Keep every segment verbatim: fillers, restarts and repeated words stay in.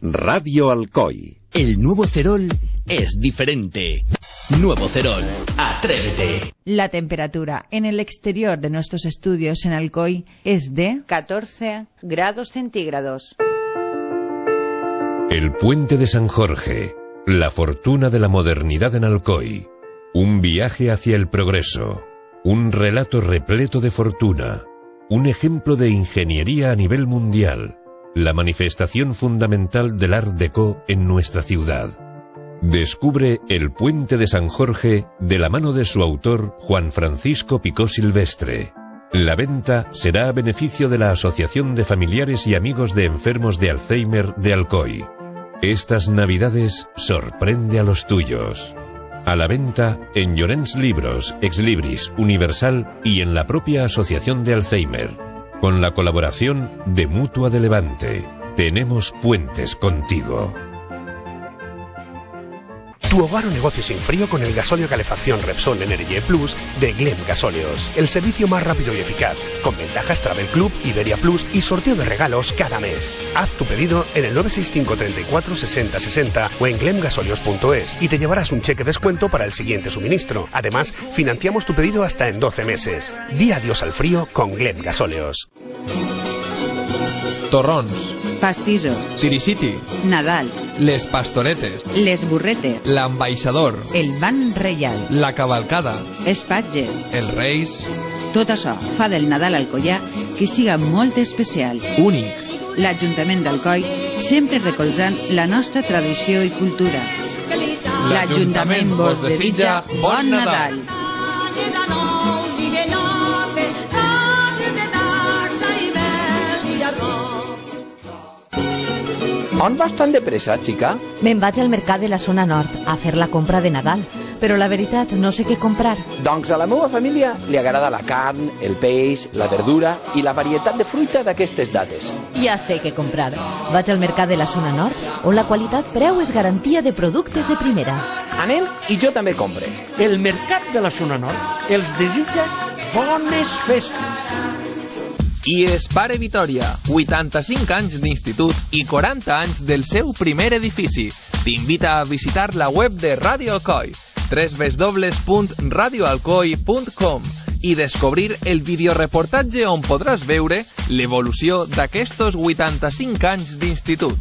Radio Alcoy. El nuevo Cerol es diferente. Nuevo Cerol, atrévete. La temperatura en el exterior de nuestros estudios en Alcoy es de catorce grados centígrados. El Puente de San Jorge, la fortuna de la modernidad en Alcoy. Un viaje hacia el progreso. Un relato repleto de fortuna. Un ejemplo de ingeniería a nivel mundial. La manifestación fundamental del Art Deco en nuestra ciudad. Descubre El Puente de San Jorge de la mano de su autor Juan Francisco Picó Silvestre. La venta será a beneficio de la Asociación de Familiares y Amigos de Enfermos de Alzheimer de Alcoy. Estas Navidades sorprende a los tuyos. A la venta en Llorens Libros, Exlibris, Universal y en la propia Asociación de Alzheimer. Con la colaboración de Mutua de Levante. Tenemos puentes contigo. Tu hogar o negocio sin frío con el gasóleo calefacción Repsol Energy Plus de Glem Gasóleos. El servicio más rápido y eficaz, con ventajas Travel Club, Iberia Plus y sorteo de regalos cada mes. Haz tu pedido en el nueve seis cinco, treinta y cuatro, sesenta, sesenta o en glem gasóleos punto es y te llevarás un cheque descuento para el siguiente suministro. Además, financiamos tu pedido hasta en doce meses. Di adiós al frío con Glem Gasóleos. Torrons, pastissos, Tiriciti, Nadal, les pastoretes, les burretes, l'ambaixador, el ban reial, la cavalcada, espatge. els reis... Tot això fa del Nadal alcoià que siga molt especial. Únic. L'Ajuntament d'Alcoi sempre recolzant la nostra tradició i cultura. L'Ajuntament vos desitja bon Nadal. On vas tan de pressa, xica? Me'n vaig al mercat de la zona nord a fer la compra de Nadal, però la veritat no sé què comprar. Doncs a la meva família li agrada la carn, el peix, la verdura i la varietat de fruita d'aquestes dates. Ja sé què comprar. Vaig al mercat de la zona nord, on la qualitat-preu és garantia de productes de primera. Anem i jo també compre. El mercat de la zona nord els desitja bones festes. I Espare Vitòria, vuitanta-cinc anys d'institut i quaranta anys del seu primer edifici. T'invita a visitar la web de Radio Alcoi, doble u doble u doble u punt radio alcoi punt com, i descobrir el videoreportatge on podràs veure l'evolució d'aquestos vuitanta-cinc anys d'institut.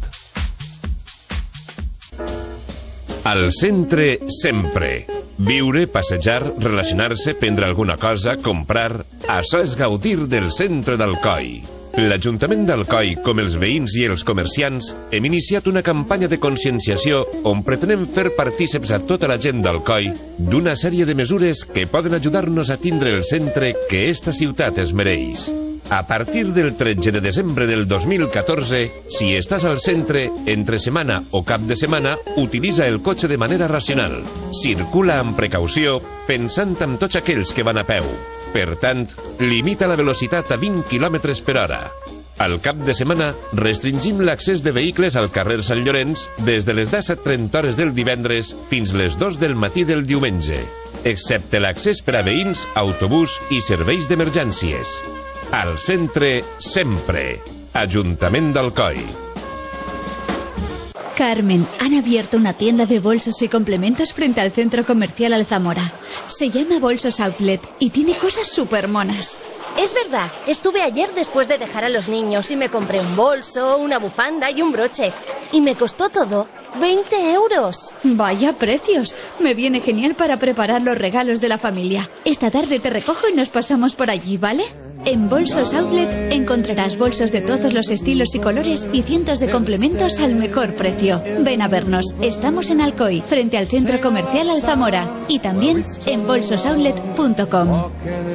Al centre sempre. Viure, passejar, relacionar-se, prendre alguna cosa, comprar... Això és gaudir del centre d'Alcoi. L'Ajuntament d'Alcoi, com els veïns i els comerciants, hem iniciat una campanya de conscienciació on pretenem fer partíceps a tota la gent d'Alcoi d'una sèrie de mesures que poden ajudar-nos a tindre el centre que esta ciutat es mereix. A partir del tretze de desembre del dos mil catorze, si estàs al centre, entre setmana o cap de setmana, utilitza el cotxe de manera racional. Circula amb precaució, pensant en tots aquells que van a peu. Per tant, limita la velocitat a vint quilòmetres per hora. Al cap de setmana, restringim l'accés de vehicles al carrer Sant Llorenç des de les disset trenta hores del divendres fins les dos del matí del diumenge, excepte l'accés per a veïns, autobús i serveis d'emergències. Al centre, sempre. Ajuntament d'Alcoi. Carmen, han abierto una tienda de bolsos y complementos frente al centro comercial Alzamora. Se llama Bolsos Outlet y tiene cosas súper monas. Es verdad, estuve ayer después de dejar a los niños y me compré un bolso, una bufanda y un broche. Y me costó todo veinte euros. Vaya precios. Me viene genial para preparar los regalos de la familia. Esta tarde te recojo y nos pasamos por allí, ¿vale? En Bolsos Outlet encontrarás bolsos de todos los estilos y colores y cientos de complementos al mejor precio. Ven a vernos. Estamos en Alcoy, frente al centro comercial Alzamora. Y también en bolsos outlet punto com.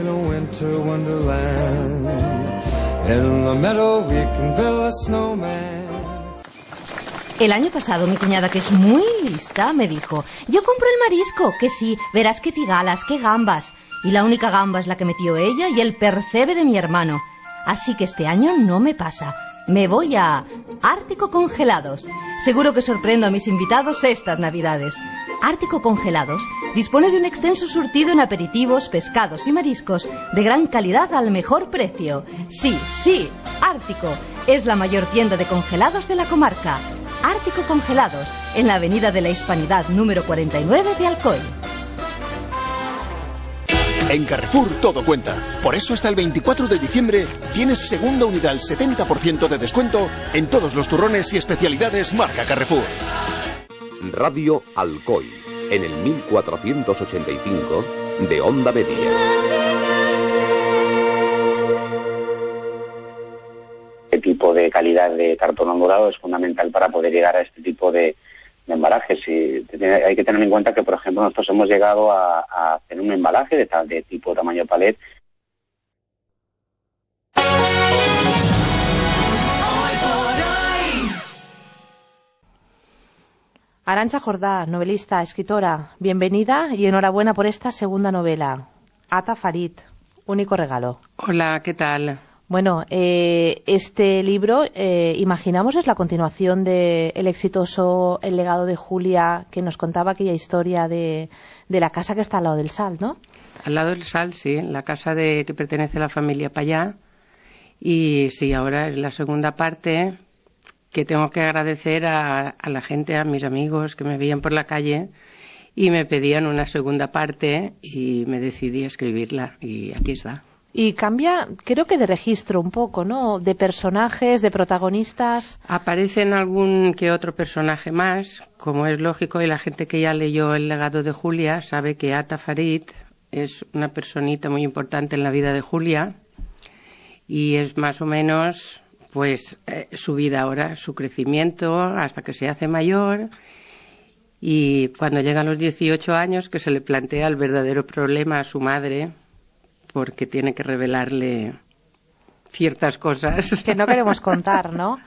El año pasado mi cuñada, que es muy lista, me dijo: yo compro el marisco, que sí, verás qué tigalas, qué gambas. Y la única gamba es la que metió ella y el percebe de mi hermano. Así que este año no me pasa. Me voy a Ártico Congelados. Seguro que sorprendo a mis invitados estas Navidades. Ártico Congelados dispone de un extenso surtido en aperitivos, pescados y mariscos de gran calidad al mejor precio. Sí, sí, Ártico es la mayor tienda de congelados de la comarca. Ártico Congelados, en la Avenida de la Hispanidad número cuarenta y nueve de Alcoy. En Carrefour todo cuenta. Por eso hasta el veinticuatro de diciembre tienes segunda unidad al setenta por ciento de descuento en todos los turrones y especialidades marca Carrefour. Radio Alcoy, en el mil cuatrocientos ochenta y cinco de Onda Media. Este tipo de calidad de cartón ondulado es fundamental para poder llegar a este tipo de, de embalajes. Y hay que tener en cuenta que, por ejemplo, nosotros hemos llegado a, a hacer un embalaje de, tal, de tipo tamaño palet. Arantxa Jordá, novelista, escritora, bienvenida y enhorabuena por esta segunda novela, Ata Farid, único regalo. Hola, ¿qué tal? Bueno, eh, este libro, eh, imaginamos, es la continuación de el exitoso El legado de Julia, que nos contaba aquella historia de, de la casa que está al lado del Sal, ¿no? Al lado del Sal, sí, la casa de que pertenece a la familia Payá. Y sí, ahora es la segunda parte, que tengo que agradecer a, a la gente, a mis amigos que me veían por la calle y me pedían una segunda parte y me decidí a escribirla y aquí está. Y cambia, creo que de registro un poco, ¿no? De personajes, de protagonistas. Aparecen algún que otro personaje más, como es lógico, y la gente que ya leyó El legado de Julia sabe que Ata Farid es una personita muy importante en la vida de Julia y es más o menos pues eh, su vida ahora, su crecimiento hasta que se hace mayor y cuando llega a los dieciocho años que se le plantea el verdadero problema a su madre porque tiene que revelarle ciertas cosas que no queremos contar, ¿no?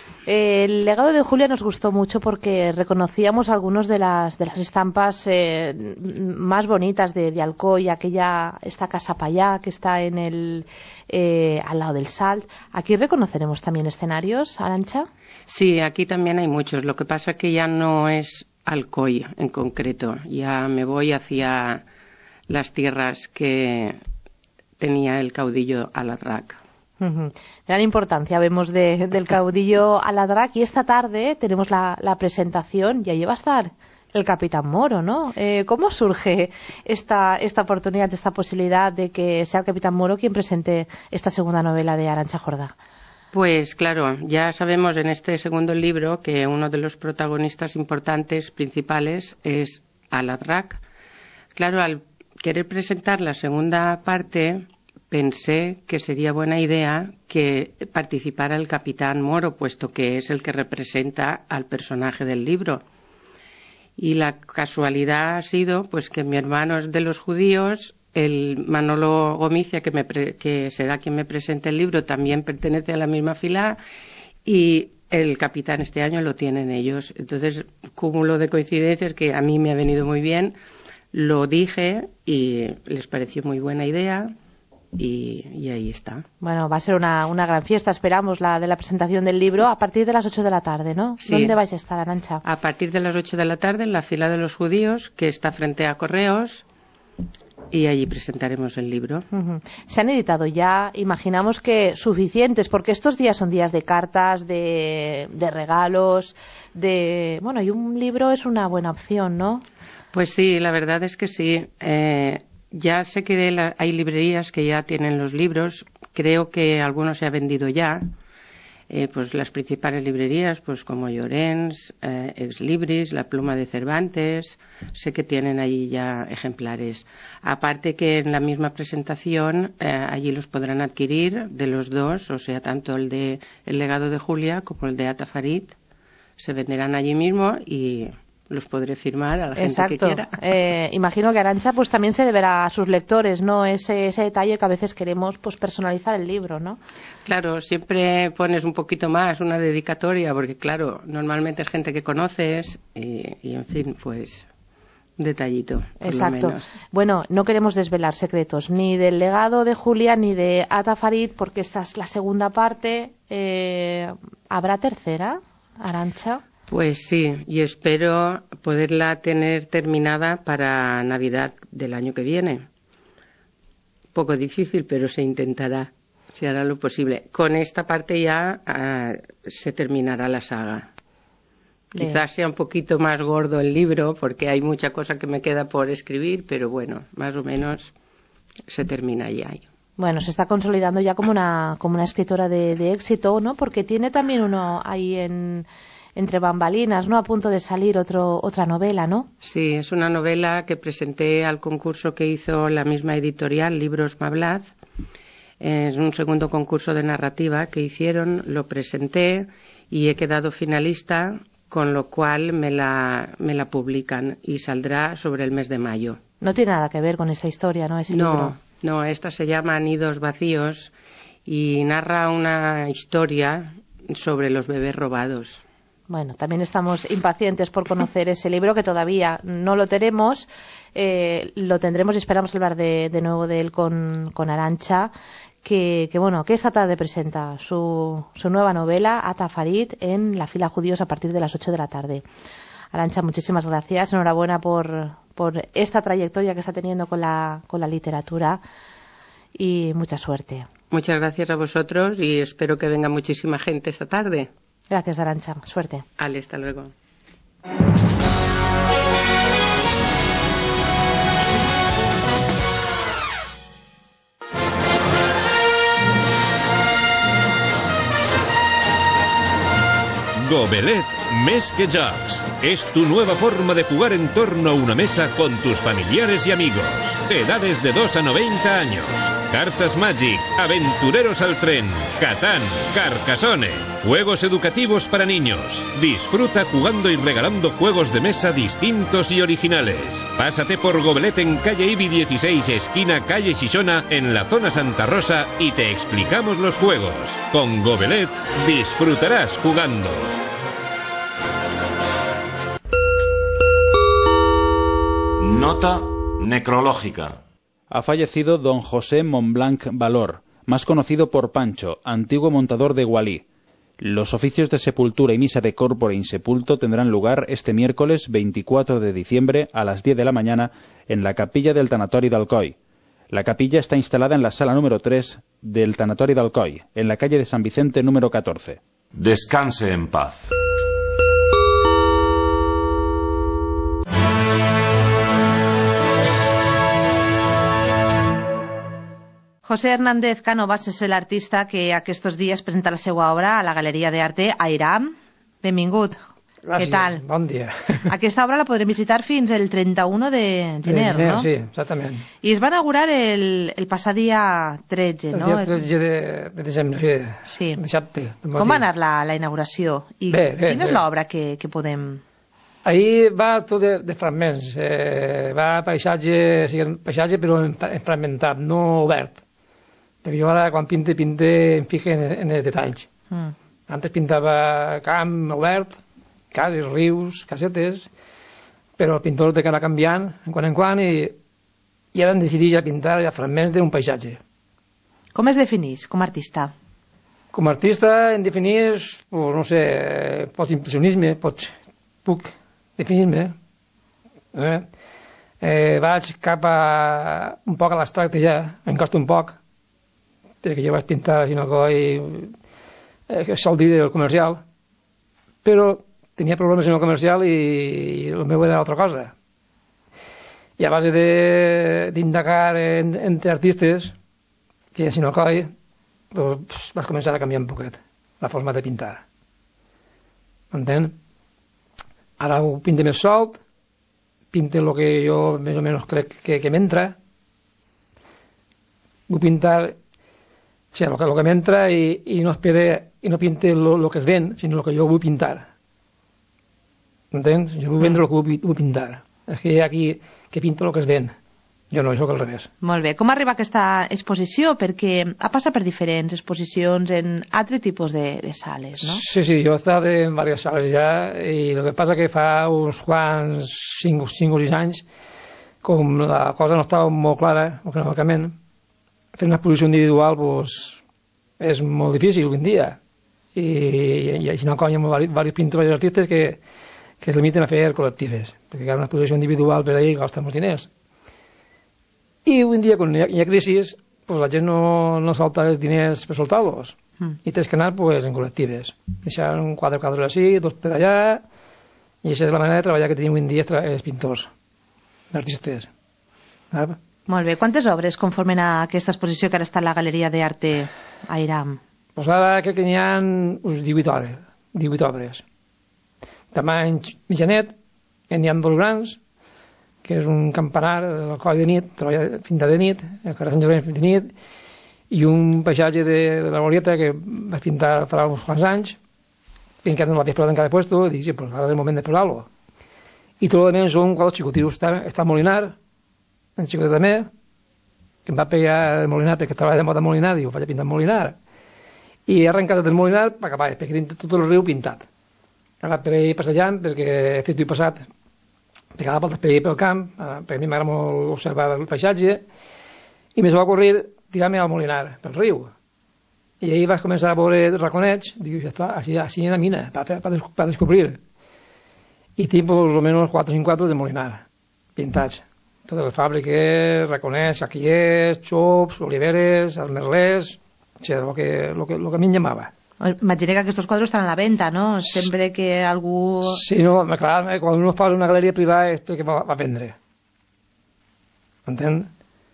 El legado de Julia nos gustó mucho porque reconocíamos algunos de las de las estampas eh, más bonitas de, de Alcoy, aquella esta casa Payá que está en el eh, al lado del Salt. Aquí reconoceremos también escenarios, Arantxa. Sí, aquí también hay muchos. Lo que pasa es que ya no es Alcoy en concreto. Ya me voy hacia las tierras que tenía el caudillo Aladrak. Uh-huh. Gran importancia vemos de, del caudillo Aladrak y esta tarde tenemos la, la presentación y ahí va a estar el Capitán Moro, ¿no? Eh, ¿Cómo surge esta, esta oportunidad, esta posibilidad de que sea el Capitán Moro quien presente esta segunda novela de Arantxa Jordá? Pues claro, ya sabemos en este segundo libro que uno de los protagonistas importantes, principales, es Aladrak. Claro, al querer presentar la segunda parte pensé que sería buena idea que participara el Capitán Moro, puesto que es el que representa al personaje del libro. Y la casualidad ha sido pues que mi hermano es de los judíos, el Manolo Gomicia, que, me pre- que será quien me presente el libro, también pertenece a la misma fila, y el Capitán este año lo tienen ellos. Entonces, cúmulo de coincidencias que a mí me ha venido muy bien, lo dije y les pareció muy buena idea. Y, y ahí está. Bueno, va a ser una, una gran fiesta, esperamos, la de la presentación del libro a partir de las ocho de la tarde, ¿no? Sí. ¿Dónde vais a estar, Arantxa? A partir de las ocho de la tarde en la fila de los judíos, que está frente a Correos, y allí presentaremos el libro. Uh-huh. Se han editado ya, imaginamos que suficientes, porque estos días son días de cartas, de, de regalos, de... Bueno, y un libro es una buena opción, ¿no? Pues sí, la verdad es que sí. Eh... Ya sé que la, hay librerías que ya tienen los libros, creo que algunos se ha vendido ya, eh, pues las principales librerías, pues como Llorens, eh, Ex Libris, La Pluma de Cervantes, sé que tienen allí ya ejemplares. Aparte que en la misma presentación eh, allí los podrán adquirir de los dos, o sea, tanto el de El legado de Julia como el de Ata Farid, se venderán allí mismo y los podré firmar a la gente Exacto. que quiera. Eh, imagino que Arantxa pues también se deberá a sus lectores, ¿no? Ese, ese detalle que a veces queremos pues personalizar el libro, ¿no? Claro, siempre pones un poquito más, una dedicatoria, porque claro, normalmente es gente que conoces y, y en fin, pues un detallito. Por Exacto. Lo menos. Bueno, no queremos desvelar secretos ni del legado de Julia ni de Ata Farid, porque esta es la segunda parte. Eh, ¿Habrá tercera, Arantxa? Pues sí, y espero poderla tener terminada para Navidad del año que viene. Poco difícil, pero se intentará, se hará lo posible. Con esta parte ya uh, se terminará la saga. Quizás sea un poquito más gordo el libro porque hay mucha cosa que me queda por escribir, pero bueno, más o menos se termina ya. Bueno, se está consolidando ya como una, como una escritora de, de éxito, ¿no? Porque tiene también uno ahí en, entre bambalinas, ¿no? A punto de salir otro, otra novela, ¿no? Sí, es una novela que presenté al concurso que hizo la misma editorial, Libros Mablaz. Es un segundo concurso de narrativa que hicieron, lo presenté y he quedado finalista, con lo cual me la, me la publican y saldrá sobre el mes de mayo. No tiene nada que ver con esta historia, ¿no? Ese no, libro. no, esta se llama Nidos Vacíos y narra una historia sobre los bebés robados. Bueno, también estamos impacientes por conocer ese libro, que todavía no lo tenemos. Eh, lo tendremos y esperamos hablar de, de nuevo de él con, con Arantxa, que, que bueno, que esta tarde presenta su, su nueva novela, Ata Farid, en la Fila Judíos a partir de las ocho de la tarde. Arantxa, muchísimas gracias. Enhorabuena por, por esta trayectoria que está teniendo con la, con la literatura y mucha suerte. Muchas gracias a vosotros y espero que venga muchísima gente esta tarde. Gracias, Arantxa. Suerte. Ale, hasta luego. Gobelet Més que Jocs. Es tu nueva forma de jugar en torno a una mesa con tus familiares y amigos. Edades de dos a noventa años. Cartas Magic, Aventureros al Tren, Catán, Carcassonne. Juegos educativos para niños. Disfruta jugando y regalando juegos de mesa distintos y originales. Pásate por Gobelet en calle Ibi dieciséis, esquina calle Xixona, en la zona Santa Rosa, y te explicamos los juegos. Con Gobelet disfrutarás jugando. Nota necrológica. Ha fallecido don José Montblanc Valor, más conocido por Pancho, antiguo montador de Gualí. Los oficios de sepultura y misa de corpore insepulto tendrán lugar este miércoles veinticuatro de diciembre a las diez de la mañana en la capilla del Tanatori d'Alcoi. La capilla está instalada en la sala número tres del Tanatori d'Alcoi, en la calle de San Vicente número catorce. Descanse en paz. José Hernández Cánovas és l'artista que aquests dies presenta la seva obra a la Galeria d'Arte Airam. Benvingut. Gràcies, Què tal? Bon dia. Aquesta obra la podrem visitar fins el trenta-u de gener, gener, no? Sí, exactament. I es va inaugurar el, el passat dia tretze, El no? dia tretze de, de desembre, sí. dissabte. Com va anar la, la inauguració? I bé, bé, quina és bé. l'obra que, que podem... Ahir va tot de, de fragments. Eh, va paisatge, o sigui, paisatge però en, en fragmentat, no obert. Perquè jo ara, quan pinte, pinte, em fico en, en els detalls. Mm. Antes pintava camp obert, cases, rius, casetes, però el pintor té que anar canviant en quan en quan i, i ara hem decidit ja pintar ja fragments d'un paisatge. Com es definís com a artista? Com a artista em definís, pues, no sé, pots impressionisme, pots, puc definir-me. Eh? Eh, vaig cap a un poc a l'abstracte ja, em costa un poc, perquè jo vaig pintar a Sinocoi, eh, que sol dir del comercial, però tenia problemes en el comercial i, i el meu era altra cosa. I a base d'indagar en, entre artistes, que a Sinocoi, pues, vas començar a canviar un poquet la forma de pintar. M'entén? Ara ho pinte més solt, pinte el que jo més o menys crec que, que m'entra, vull pintar o sigui, el que, el que m'entra i, i no espere i no pinte el que es ven, sinó el que jo vull pintar. Entens? Jo vull vendre el que vull, vull pintar. És que hi ha aquí que pinta el que es ven. Jo no, jo que al revés. Molt bé. Com arriba aquesta exposició? Perquè ha passat per diferents exposicions en altres tipus de, de sales, no? Sí, sí, jo he estat en diverses sales ja i el que passa que fa uns quants, cinc, cinc o sis anys, com la cosa no estava molt clara, econòmicament, fer una exposició individual pues, és molt difícil avui en dia i, i, i així no hi ha diversos pintors i artistes que, que es limiten a fer col·lectives perquè una exposició individual per ahir costa molts diners i avui en dia quan hi ha, hi ha crisi pues, la gent no, no solta els diners per soltar-los mm. i tens que anar pues, en col·lectives deixar un quatre quadres així, dos per allà I aquesta és la manera de treballar que tenim avui en dia els pintors, els artistes. Ah? Molt bé. Quantes obres conformen a aquesta exposició que ara està a la Galeria d'Arte Airam? Pues ara crec que n'hi ha uns divuit obres, divuit obres. Tamany mitjanet, n'hi ha dos grans, que és un campanar del coll de nit, treballa fins de nit, el carrer Sant Llorenç fins de nit, i un paisatge de, de la Glorieta que vaig pintar fa uns quants anys, fins que no l'havia posat en cada puesto, i dic, sí, pues ara és el moment de posar-lo. I tot el més són quadres xicotius. Està, està Molinar, en xicotet també, que em va pegar el Molinar perquè treballa de moda Molinar, diu, vaig a pintar Molinar. I he arrencat del Molinar per acabar, perquè tinc tot el riu pintat. He anat per ahir passejant, perquè aquest estiu passat pegava voltes per ahir pel camp, perquè a mi m'agrada molt observar el paisatge, i més va ocorrir tirar-me al Molinar, pel riu. I ahir vaig començar a veure raconets, dic, ja està, així, així hi ha una mina, per, per, per descobrir. I tinc pues, almenys quatre o cinc quadres de Molinar, pintats. Totes les fàbriques, raconets, caquillers, xops, oliveres, els merlers, o sigui, el que, lo que, lo que a mi em llamava. Imagina que aquests quadros estan a la venda, ¿no? Sempre que algú... Sí, no, clar, quan uno fa una galeria privada és que va, va vendre. Entén?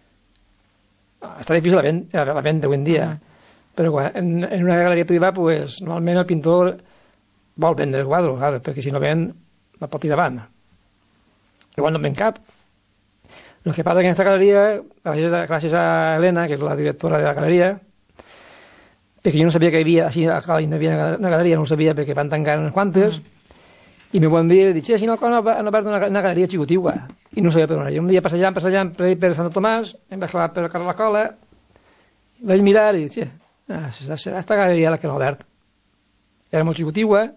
Està difícil la venda, la venda avui en dia, però quan, en, en una galeria privada, pues, normalment el pintor vol vendre el quadre, clar, perquè si no ven, la pot tirar avant. Igual no en ven cap. El que passa que en aquesta galeria, gràcies a, gràcies a Helena, que és la directora de la galeria, perquè jo no sabia que hi havia, així a Cali no hi havia una galeria, no ho sabia perquè van tancar unes quantes, mm. i me van dir, dic, si no, no, han obert una, una galeria xicotigua, i no sabia per on. I un dia passejant, passejant per, per Sant Tomàs, em vaig clavar per carrer la Cola, vaig mirar i dic, sí, ah, serà aquesta galeria la que l'ha obert. Era molt xicotigua,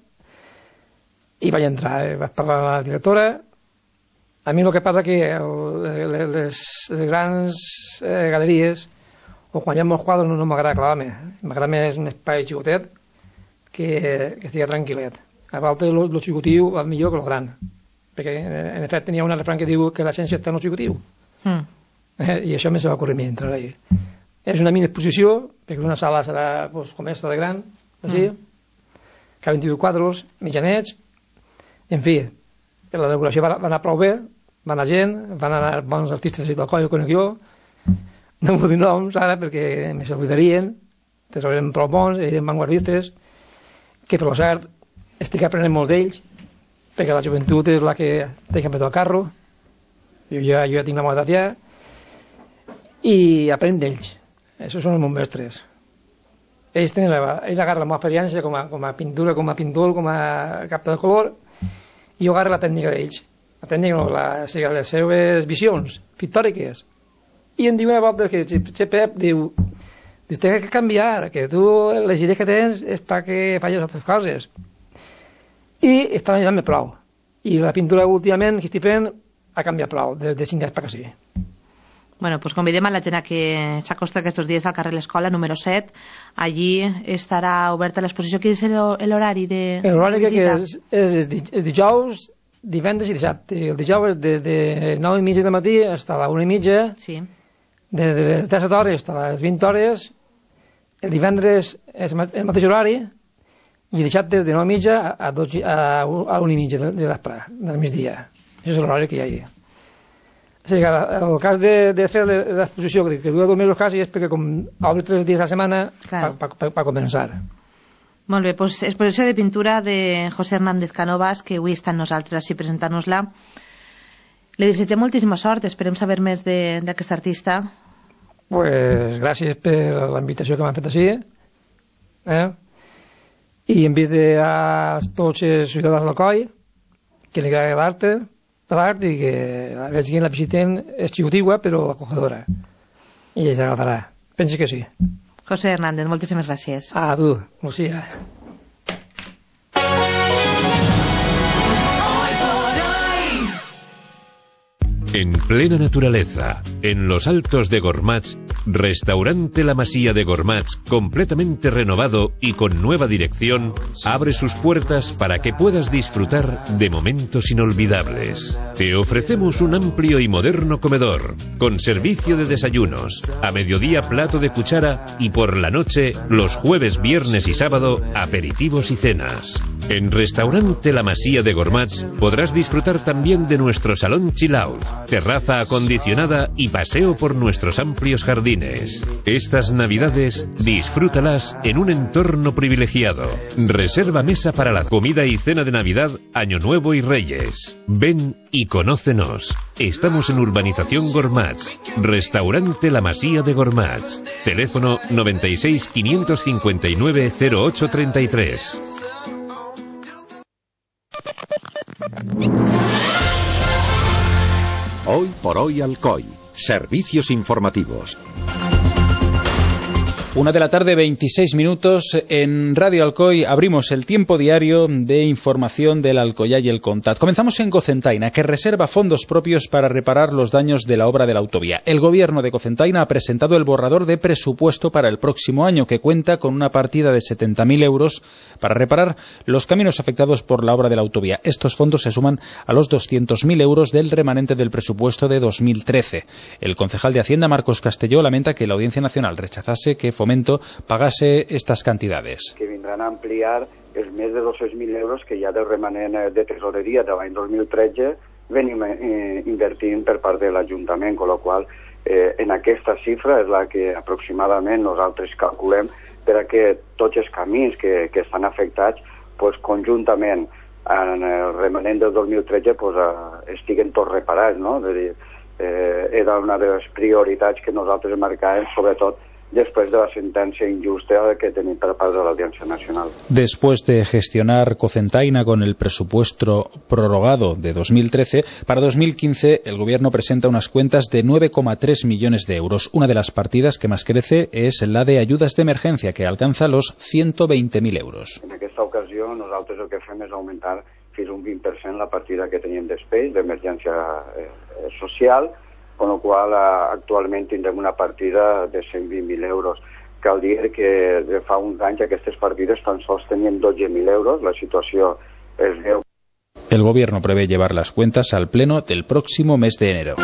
i vaig entrar, eh, vaig parlar amb la directora. A mi el que passa que el, les, les grans eh, galeries, o quan hi ha molts quadres, no, no m'agrada clavar-me. M'agrada més un espai xicotet que, que estigui tranquil·let. A vegades el xicotiu va millor que el gran. Perquè, en efecte, n'hi ha un refrany que diu que l'essència està en el xicotiu. Mm. Eh, I això me se va ocórrer a mi, entrar ahí. És una mini exposició, perquè una sala serà pues, com aquesta de gran, així, mm. que ha vint-i-vuit quadros, mitjanets, en fi, la decoració va, va anar prou bé, va anar gent, van anar bons artistes del coll, que conec jo, no m'ho dic noms ara perquè me s'oblidarien, però eren prou bons, eren vanguardistes, que per cert estic aprenent molts d'ells, perquè la joventut és la que té que metre el carro, jo ja, jo ja tinc la meva edat ja, i aprenc d'ells, això són els meus mestres. Ells tenen la, ells agarren la meva experiència com a, com a pintura, com a pintor, com a capta de color, i jo agarro la tècnica d'ells, la tècnica, la, o sigui, les seves visions pictòriques. I em diu una volta que Che Pep diu, dius, té que canviar, que tu les idees que tens és perquè falles altres coses. I està ajudant-me prou. I la pintura últimament que estic fent ha canviat prou, des de cinc anys per que sí. Bueno, pues convidem a la gent a que s'acosta aquests dies al carrer L'Escola, número set. Allí estarà oberta l'exposició. Quin és l'horari de L'horari que és, és, és, és dijous, divendres i dissabte. El dijous és de, de nou i mitja de matí fins a la una i mitja. Sí. De, de les disset hores fins a les vint hores. El divendres és el mateix horari i dissabte de nou i mitja a, dotze, a, a una i mitja de, de l'espre, del migdia. Això és l'horari que hi ha allà. O sigui, el cas de, de fer l'exposició, que, que dura dos mesos quasi, és perquè com obre tres dies a la setmana claro. per pa, pa, pa començar. Molt bé, doncs exposició de pintura de José Hernández Canovas, que avui està amb nosaltres així presentant-nos-la. Li desitgem moltíssima sort, esperem saber més d'aquest artista. Pues gràcies per la invitació que m'han fet així. Eh? I invito a tots els ciutadans del coll que li agrada l'art, l'art i que la vegin, la visiten, és xicotigua però acogedora. I ells agradarà. Penso que sí. José Hernández, moltíssimes gràcies. A tu, Lucía. En plena naturaleza, en los altos de Gormaz, Restaurante La Masía de Gormaz, completamente renovado y con nueva dirección, abre sus puertas para que puedas disfrutar de momentos inolvidables. Te ofrecemos un amplio y moderno comedor, con servicio de desayunos, a mediodía plato de cuchara y por la noche, los jueves, viernes y sábado, aperitivos y cenas. En Restaurante La Masía de Gormaz podrás disfrutar también de nuestro salón chill out, terraza acondicionada y paseo por nuestros amplios jardines. Estas Navidades, disfrútalas en un entorno privilegiado. Reserva mesa para la comida y cena de Navidad, Año Nuevo y Reyes. Ven y conócenos. Estamos en Urbanización Gormaz. Restaurante La Masía de Gormaz. Teléfono noventa y seis, quinientos cincuenta y nueve, cero ocho treinta y tres. Hoy por hoy Alcoy. Servicios informativos. Una de la tarde, veintiséis minutos. En Radio Alcoy abrimos el tiempo diario de información del Alcoyá y el Comtat. Comenzamos en Cocentaina, que reserva fondos propios para reparar los daños de la obra de la autovía. El gobierno de Cocentaina ha presentado el borrador de presupuesto para el próximo año, que cuenta con una partida de setenta mil euros para reparar los caminos afectados por la obra de la autovía. Estos fondos se suman a los doscientos mil euros del remanente del presupuesto de dos mil trece. El concejal de Hacienda, Marcos Castelló, lamenta que la Audiencia Nacional rechazase que Fomento pagase estas cantidades. Que vindran a ampliar els més de dos-cents mil euros que ja del remanent de tesoreria de l'any dos mil tretze venim eh, invertint per part de l'Ajuntament, amb la qual eh, en aquesta xifra és la que aproximadament nosaltres calculem per a que tots els camins que, que estan afectats pues, conjuntament en el remanent del dos mil tretze pues, eh, estiguen tots reparats, no? És a dir, eh, era una de les prioritats que nosaltres marcàvem, sobretot después de la sentencia injusta que tenim per part de la Audiencia Nacional. Después de gestionar Cocentaina con el presupuesto prorrogado de dos mil trece, para dos mil quince el Gobierno presenta unas cuentas de nueve coma tres millones de euros. Una de las partidas que más crece es la de ayudas de emergencia, que alcanza los ciento veinte mil euros. En aquesta ocasió nosaltres el que fem és augmentar fins un vint per cent la partida que teníem d'espais d'emergència eh, social, con lo qual actualment tindrem una partida de cent vint mil euros. Cal dir que de fa uns anys aquestes partides tan sols tenien dotze mil euros, la situació és greu. El Gobierno prevé llevar las cuentas al Pleno del próximo mes de enero.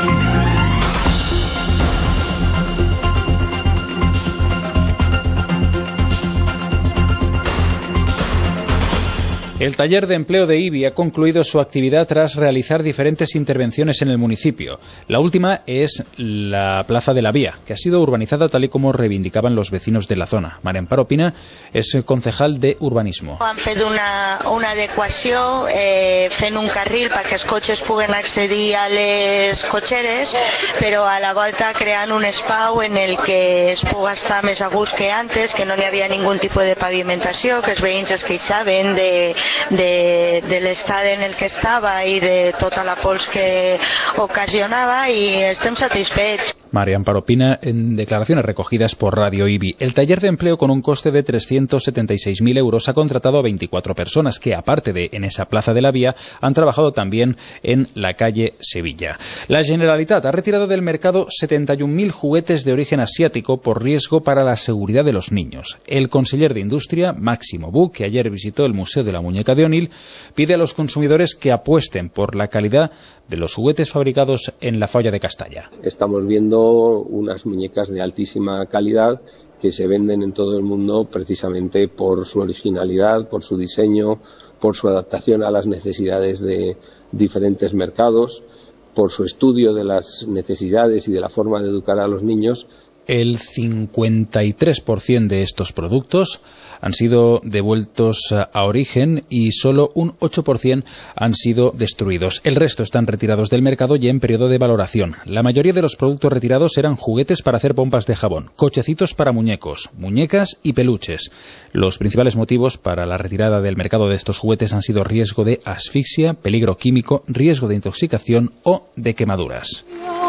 El taller de empleo de IBI ha concluido su actividad tras realizar diferentes intervenciones en el municipio. La última es la Plaza de la Vía, que ha sido urbanizada tal y como reivindicaban los vecinos de la zona. María Amparo Pina es concejal de urbanismo. Han fet una, una adequació eh, fent un carril perquè els cotxes puguen accedir a les cotxeres, però a la volta creant un espai en el que es puga estar més a gust que antes, que no hi havia ningun tipus de pavimentació, que els veïns es queixaven de de, de l'estat en el que estava i de tota la pols que ocasionava i estem satisfets. María Amparo Pina, en declaraciones recogidas por Radio IBI. El taller de empleo, con un coste de trescientos setenta y seis mil euros, ha contratado a veinticuatro personas que, aparte de en esa Plaza de la Vía, han trabajado también en la calle Sevilla. La Generalitat ha retirado del mercado setenta y un mil juguetes de origen asiático por riesgo para la seguridad de los niños. El conseller de Industria, Máximo Buch, que ayer visitó el Museo de la Muñeca de Onil, pide a los consumidores que apuesten por la calidad de los juguetes fabricados en la Falla de Castalla. Estamos viendo unas muñecas de altísima calidad que se venden en todo el mundo precisamente por su originalidad, por su diseño, por su adaptación a las necesidades de diferentes mercados, por su estudio de las necesidades y de la forma de educar a los niños. El cincuenta y tres por ciento de estos productos han sido devueltos a origen y solo un ocho por ciento han sido destruidos. El resto están retirados del mercado y en periodo de valoración. La mayoría de los productos retirados eran juguetes para hacer pompas de jabón, cochecitos para muñecos, muñecas y peluches. Los principales motivos para la retirada del mercado de estos juguetes han sido riesgo de asfixia, peligro químico, riesgo de intoxicación o de quemaduras.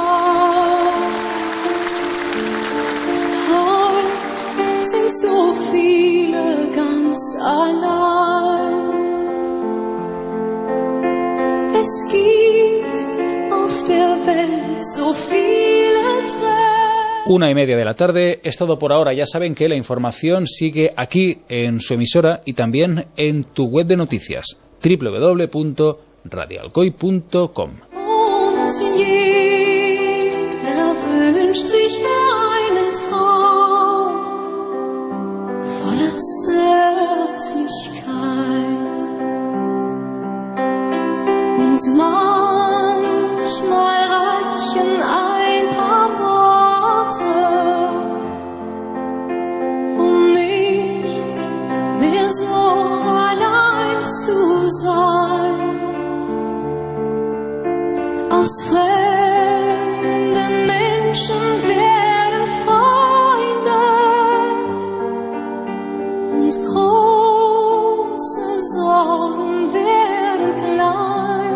Sind so viele ganz allein. Es gibt auf der Welt so viele Tränen. Una y media de la tarde, es todo por ahora. Ya saben que la información sigue aquí en su emisora y también en tu web de noticias, doble u doble u doble u punto radio alcoy punto com. Und manchmal reichen ein paar Worte, um nicht mehr so allein zu sein. Aus fremden Menschen werden Freunde und große Sorgen werden klein.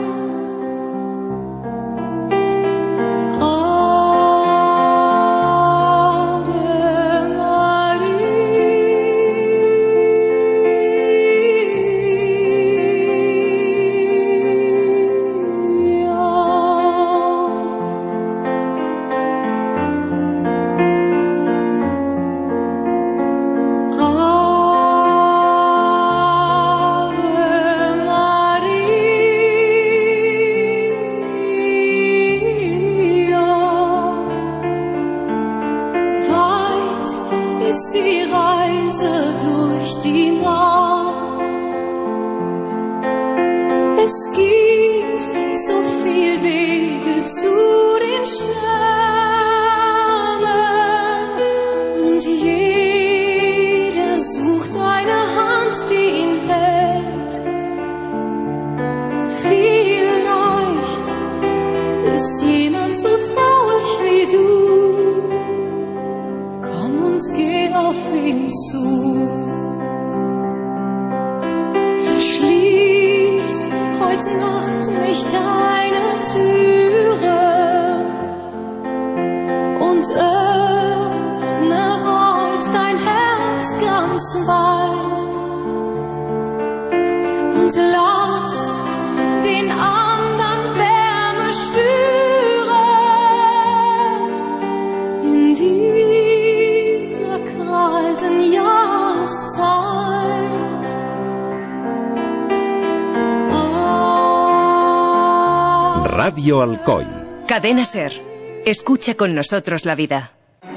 Radio Alcoy. Cadena SER. Escucha con nosotros la vida.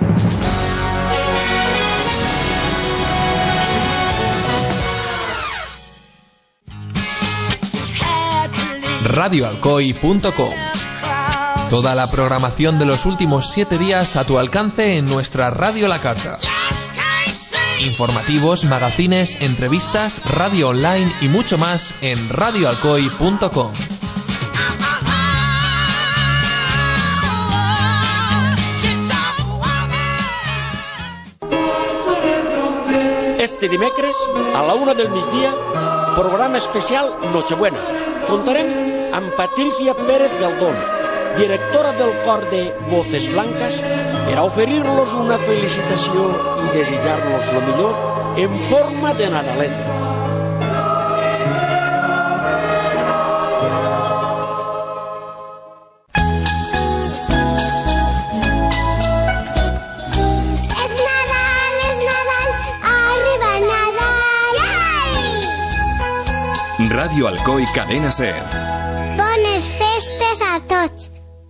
radio alcoy punto com. Toda la programación de los últimos siete días a tu alcance en nuestra radio La Carta. Informativos, magazines, entrevistas, radio online y mucho más en radio alcoy punto com. Este dimecres, a la una del migdia, programa especial Nochebuena. Contarem amb Patricia Pérez Galdón, directora del cor de Voces Blancas, per a oferir-los una felicitació i desitjar-los lo millor en forma de Nadalet. Radio Alcoy Cadena SER. Bones festes a tots.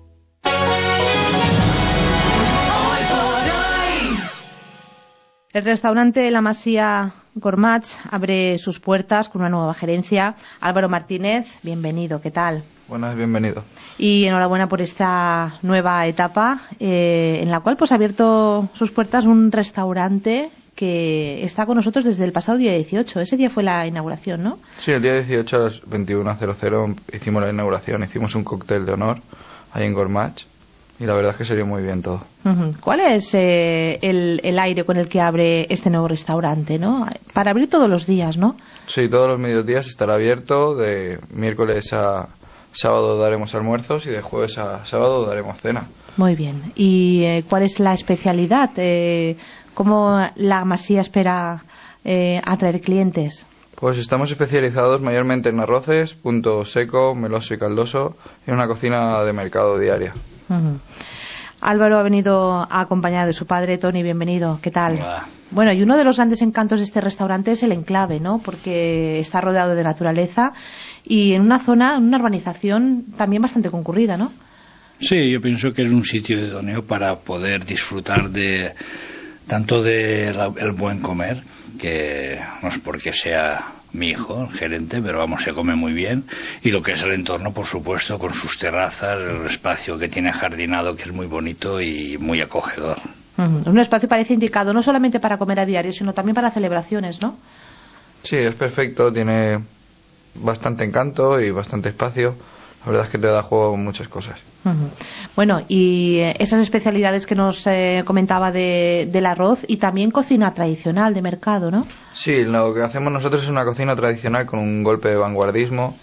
El restaurante La Masía Gourmet abre sus puertas con una nueva gerencia. Álvaro Martínez, bienvenido, ¿qué tal? Buenas, bienvenido. Y enhorabuena por esta nueva etapa eh, en la cual pues ha abierto sus puertas un restaurante que está con nosotros desde el pasado día dieciocho. Ese día fue la inauguración, ¿no? Sí, el día dieciocho a las veintiuna cero cero hicimos la inauguración, hicimos un cóctel de honor ahí en Gourmet y la verdad es que salió muy bien todo. Uh-huh. ¿Cuál es eh, el, el aire con el que abre este nuevo restaurante, no? Para abrir todos los días, ¿no? Sí, todos los mediodías estará abierto, de miércoles a sábado daremos almuerzos y de jueves a sábado daremos cena. Muy bien. ¿Y eh, cuál es la especialidad? Eh, ¿Cómo la Masía espera eh, atraer clientes? Pues estamos especializados mayormente en arroces, punto seco, meloso y caldoso, en una cocina de mercado diaria. Uh-huh. Álvaro ha venido acompañado de su padre, Tony, bienvenido. ¿Qué tal? Hola. Bueno, y uno de los grandes encantos de este restaurante es el enclave, ¿no? Porque está rodeado de naturaleza y en una zona, en una urbanización también bastante concurrida, ¿no? Sí, yo pienso que es un sitio idóneo para poder disfrutar de tanto del el buen comer, que no es porque sea mi hijo, el gerente, pero vamos, se come muy bien, y lo que es el entorno, por supuesto, con sus terrazas, el espacio que tiene jardinado, que es muy bonito y muy acogedor. Uh-huh. Un espacio parece indicado no solamente para comer a diario, sino también para celebraciones, ¿no? Sí, es perfecto, tiene bastante encanto y bastante espacio. La verdad es que te da juego muchas cosas. Uh-huh. Bueno, y esas especialidades que nos eh, comentaba de, del arroz y también cocina tradicional de mercado, ¿no? Sí, lo que hacemos nosotros es una cocina tradicional con un golpe de vanguardismo.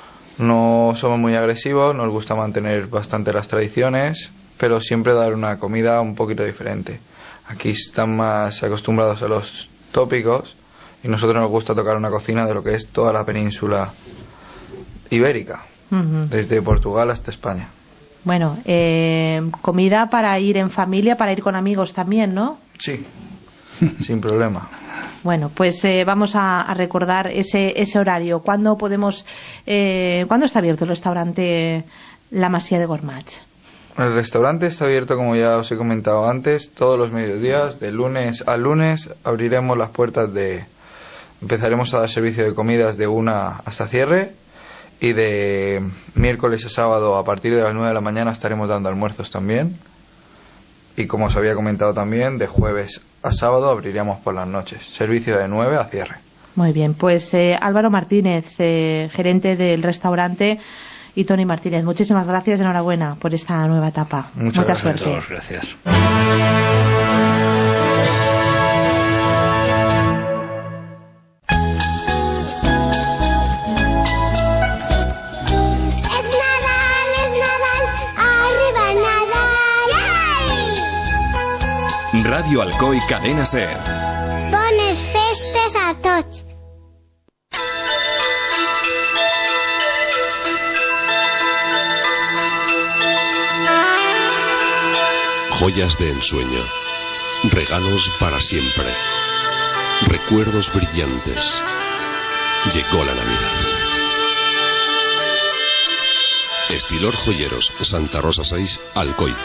No somos muy agresivos, nos gusta mantener bastante las tradiciones, pero siempre dar una comida un poquito diferente. Aquí están más acostumbrados a los tópicos y nosotros nos gusta tocar una cocina de lo que es toda la península ibérica, uh-huh. desde Portugal hasta España. Bueno, eh, comida para ir en familia, para ir con amigos también, ¿no? Sí, sin problema. Bueno, pues eh, vamos a, a recordar ese, ese horario. ¿Cuándo podemos, eh, ¿cuándo está abierto el restaurante La Masía de Gormaz? El restaurante está abierto, como ya os he comentado antes, todos los mediodías, de lunes a lunes. Abriremos las puertas de... Empezaremos a dar servicio de comidas de una hasta cierre. Y de miércoles a sábado, a partir de las nueve de la mañana, estaremos dando almuerzos también. Y como os había comentado también, de jueves a sábado abriríamos por las noches. Servicio de nueve a cierre. Muy bien, pues eh, Álvaro Martínez, eh, gerente del restaurante, y Tony Martínez, muchísimas gracias, enhorabuena por esta nueva etapa. Muchas Mucha gracias suerte. A todos, gracias. Radio Alcoi Cadena Ser. Bones festes a tots. Joyas de ensueño. Regalos para siempre. Recuerdos brillantes. Llegó la Navidad. Estilor Joyeros, Santa Rosa seis, Alcoi.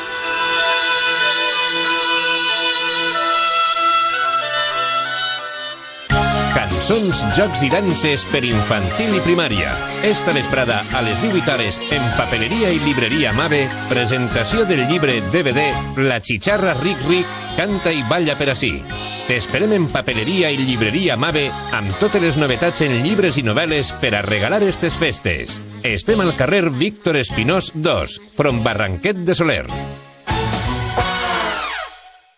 Cançons, jocs i danses per infantil i primària. Esta vesprada, a les divuit hores, en Papeleria i Libreria Mave, presentació del llibre D V D La Chicharra Ric Ric canta i balla per ací. T'esperem en Papeleria i Libreria Mave amb totes les novetats en llibres i novel·les per a regalar estes festes. Estem al carrer Víctor Espinós dos, from Barranquet de Soler.